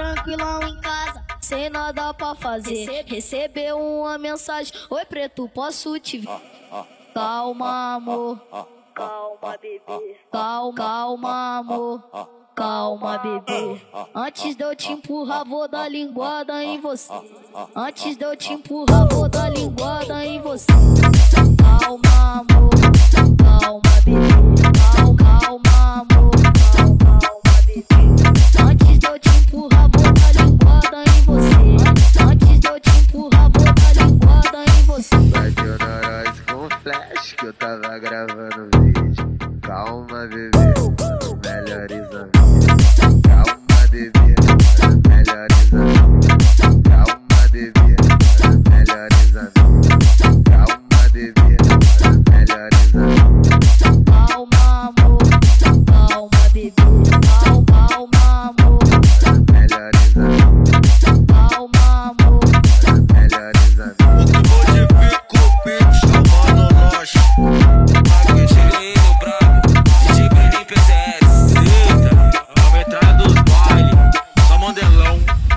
tranquilão em casa, sem nada pra fazer. Recebeu uma mensagem: oi preto, posso te ver? Calma amor, Calma, bebê. calma amor, calma bebê. Antes de eu te empurrar vou dar linguada em você. Antes de eu te empurrar vou dar linguada em você. Calma amor, calma bebê. Calma amor, Calma, bebê. antes de eu te empurrar vou dar linguada em você. Antes de eu te empurrar vou dar linguada em você. Bateu na nós com flash que eu tava gravando vídeo. Calma, bebê, os melhores amigos. Calma, bebê, os melhores amigos. Calma, bebê, os melhores amigos. Calma, bebê, os melhores amigos. Calma amor, calma bebê. Calma amor, Os melhores amigos. calma amor. Os melhores amigos. Hoje fico bitch, chamando nós. Aqui cheguei no brabo, DJ Brenin PCS. Eita, a metralha dos baile, só mandelão.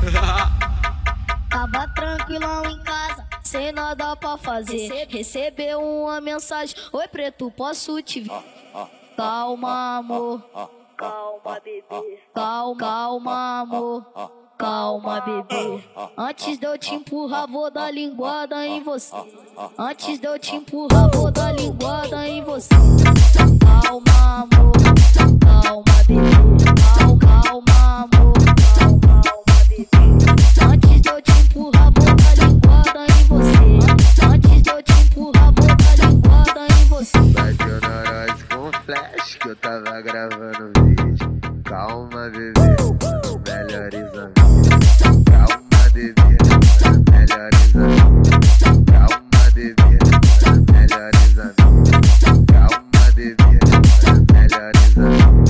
Tava tranquilão em casa, sem nada pra fazer. Recebeu uma mensagem: oi preto, posso te ver? Calma amor, Calma, bebê. calma amor, calma bebê. Antes de eu te empurrar vou dar linguada em você. Antes de eu te empurrar vou dar linguada em você. Calma amor, calma bebê. Calma amor, Calma, bebê. antes de eu te empurrar vou dar linguada em você. Antes de eu te empurrar vou dar linguada em você. Bateu na nós com flash que eu tava gravando vídeo. Calma, bebê, os melhores amigos. Calma, bebê, os melhores amigos. Calma, bebê, os melhores amigos. Calma, bebê, os melhores amigos.